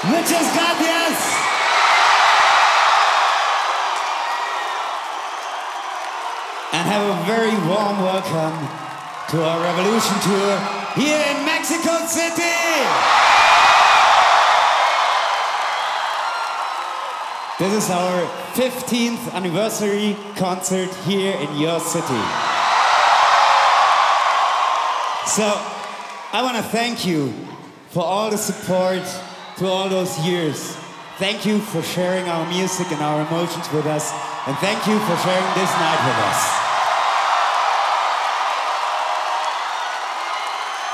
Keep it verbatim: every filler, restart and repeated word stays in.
Muchas gracias. And have a very warm welcome to our Revolution Tour here in Mexico City. This is our fifteenth anniversary concert here in your city. So, I want to thank you for all the support through all those years. Thank you for sharing our music and our emotions with us, and thank you for sharing this night with us.